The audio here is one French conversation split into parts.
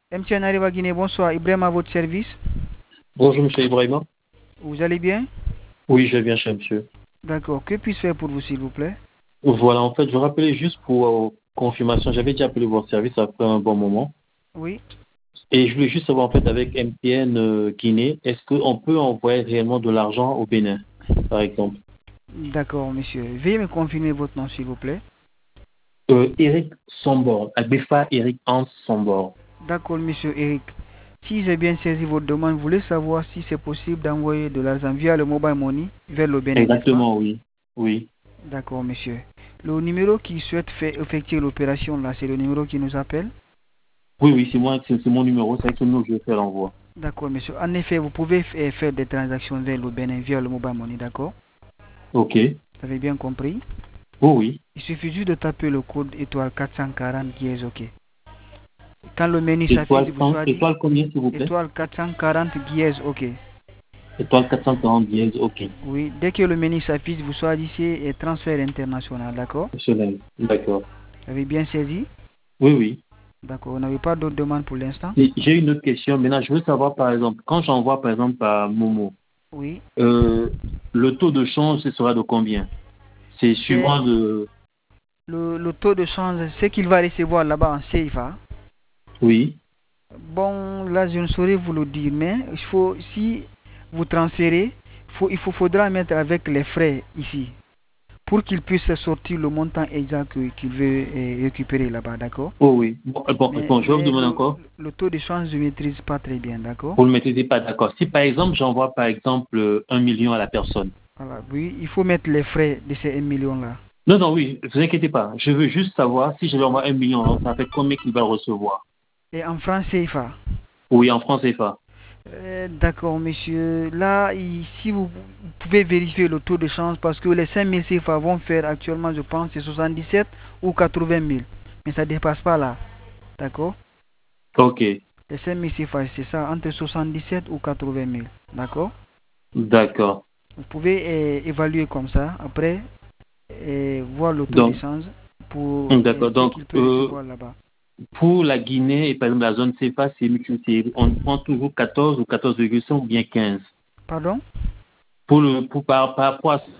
MTN Arriva Guinée, bonsoir. Ibrahim à votre service. Bonjour, monsieur Ibrahima. Vous allez bien? Oui, je viens chez monsieur. D'accord. Que puis-je faire pour vous, s'il vous plaît? Voilà, en fait, je rappelais juste pour confirmation. J'avais déjà appelé votre service après un bon moment. Oui. Et je voulais juste savoir, en fait, avec MTN Guinée, est-ce qu'on peut envoyer réellement de l'argent au Bénin, par exemple? D'accord, monsieur. Veuillez me confirmer votre nom, s'il vous plaît. Eric Sombor, Agbefa Eric Hans Sombor. D'accord, monsieur Eric. Si j'ai bien saisi votre demande, vous voulez savoir si c'est possible d'envoyer de l'argent via le mobile money vers le Bénin, n'est-ce pas? Exactement, oui. Oui. D'accord, monsieur. Le numéro qui souhaite faire effectuer l'opération, là, c'est le numéro qui nous appelle? Oui, oui, c'est moi, c'est mon numéro, c'est avec le numéro que je vais faire l'envoi. D'accord, monsieur. En effet, vous pouvez faire des transactions vers le Bénin via le mobile money, d'accord? Ok. Vous avez bien compris? Oh, oui. Il suffit juste de taper le code étoile 440 dièse OK. Quand le menu s'affiche, Étoile, vous choisissez étoile combien, s'il vous plaît? étoile 440 dièse OK. Étoile 440 dièse, ok. Oui, dès que le menu s'affiche, vous choisissez transfert international, d'accord? National. D'accord. Vous avez bien saisi? Oui, oui. D'accord, vous n'avez pas d'autres demandes pour l'instant? Et j'ai une autre question. Maintenant, je veux savoir, par exemple, quand j'envoie, par exemple, par Momo, Oui. le taux de change, ce sera de combien? C'est C'est suivant de... le taux de change, ce qu'il va recevoir là-bas en CFA. Oui. Bon, là, je ne saurais vous le dire, mais il faut, si vous transférez, faudra mettre avec les frais ici, pour qu'il puisse sortir le montant exact qu'il veut récupérer là-bas, d'accord? Oh oui. Bon, je vais vous Mais demander encore. le taux de change, je ne maîtrise pas très bien, d'accord? Vous ne mettez pas d'accord. Si, par exemple, j'envoie, par exemple, 1 million à la personne. Voilà, oui, il faut mettre les frais de ces 1 million-là. Non, non, oui, ne vous inquiétez pas. Je veux juste savoir si je lui envoie 1 million, alors ça fait combien qu'il va recevoir? Et en francs CFA. Oui, en francs CFA. D'accord, monsieur. Là, si vous pouvez vérifier le taux de change, parce que les 5 000 CFA vont faire actuellement, je pense, c'est 77 ou 80 000. Mais ça ne dépasse pas là. D'accord? Ok. Les 5 000 CFA, c'est ça, entre 77 ou 80 000. D'accord? D'accord. Vous pouvez évaluer comme ça, après, voir le taux de Donc, change pour d'accord. ce Donc, qu'il peut recevoir là-bas. pour la Guinée et par exemple la zone CFA, on prend toujours 14 ou 14,5 ou bien 15. Pardon? Par rapport à...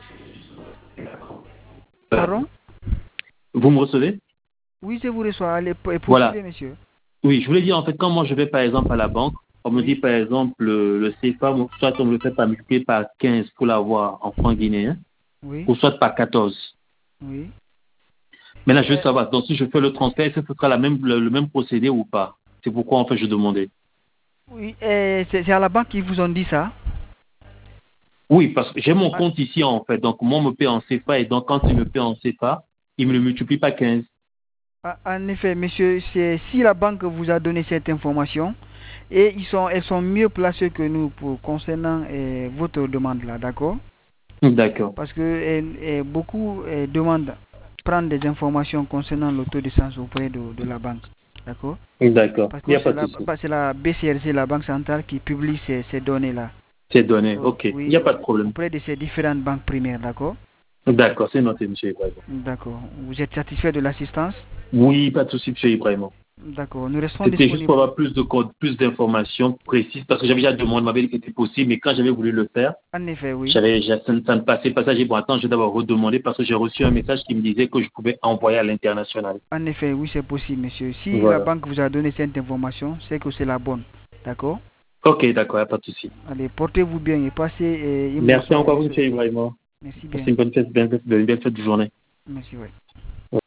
Pardon? Vous me recevez? Oui, je vous reçois. Allez, Voilà. poursuivez, monsieur. Oui, je voulais dire en fait, quand moi je vais par exemple à la banque, on me dit Oui, par exemple le CFA, soit on me le fait par multiplier par 15 pour l'avoir en francs guinéens, oui, ou soit par 14. oui. Maintenant, je veux savoir, donc si je fais le transfert, est-ce que ce sera le même procédé ou pas? C'est pourquoi en fait je demandais. Oui, c'est à la banque qu'ils vous ont dit ça? Oui, parce que j'ai mon Ah, compte ici en fait, donc moi on me paie en CFA et donc quand il me paie en CFA, il me le oui. multiplie par 15. En effet, monsieur, si la banque vous a donné cette information, et elles sont mieux placées que nous pour concernant votre demande là, d'accord? D'accord. Parce que beaucoup demandent prendre des informations concernant le taux de change auprès de la banque, d'accord? D'accord. Parce Il n'y que a pas de souci. c'est la BCRC, la Banque centrale, qui publie ces données-là. C'est donné. Oh, Ok. Il n'y oui, a pas de problème. auprès de ces différentes banques primaires, d'accord? D'accord. C'est noté, monsieur Ibrahim. D'accord. Vous êtes satisfait de l'assistance? Oui, pas de souci, monsieur Ibrahim. D'accord. Nous restons C'était juste pour disponibles. avoir plus de codes, plus d'informations précises, parce que j'avais déjà demandé, on m'avait dit que c'était possible, mais quand j'avais voulu le faire, En effet, oui. ça ne passait pas. Ça, j'ai dit, bon, attends, je vais d'abord redemander parce que j'ai reçu un message qui me disait que je pouvais envoyer à l'international. En effet, oui, c'est possible, monsieur. Si la Voilà. banque vous a donné cette information, c'est que c'est la bonne. D'accord? Ok, d'accord, il n'y a pas de souci. Allez, portez-vous bien et passez une bonne Merci soirée encore, et monsieur et- Ibrahim. merci Passez bien. une bonne fête de journée. Merci, oui.